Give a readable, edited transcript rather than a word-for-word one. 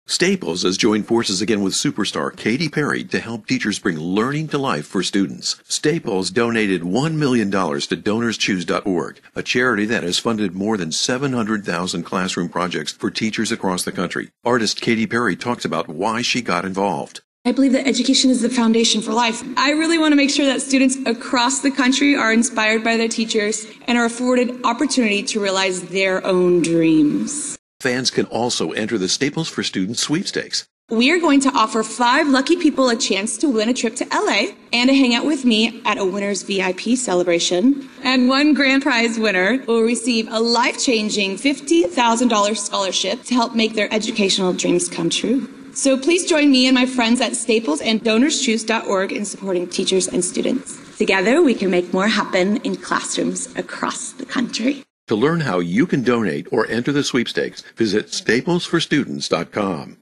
Staples has joined forces again with superstar Katy Perry to help teachers bring learning to life for students. Staples donated $1 million to DonorsChoose.org, a charity that has funded more than 700,000 classroom projects for teachers across the country. Artist Katy Perry talks about why she got involved. I believe that education is the foundation for life. I really want to make sure that students across the country are inspired by their teachers and are afforded opportunity to realize their own dreams. Fans can also enter the Staples for Students sweepstakes. We are going to offer 5 lucky people a chance to win a trip to LA and to hang out with me at a winner's VIP celebration. And one grand prize winner will receive a life-changing $50,000 scholarship to help make their educational dreams come true. So please join me and my friends at Staples and DonorsChoose.org in supporting teachers and students. Together, we can make more happen in classrooms across the country. To learn how you can donate or enter the sweepstakes, visit staplesforstudents.com.